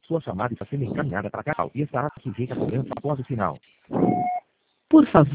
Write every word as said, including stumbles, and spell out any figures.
Sua chamada está sendo encaminhada para canal e estará sujeita a cobrança após o sinal. Por favor,